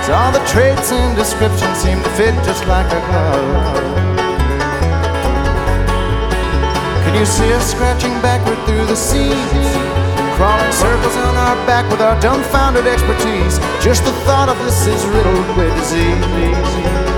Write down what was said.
All the traits and descriptions seem to fit just like a glove. Can you see us scratching backward through the seas, crawling circles on our back with our dumbfounded expertise? Just the thought of this is riddled with disease.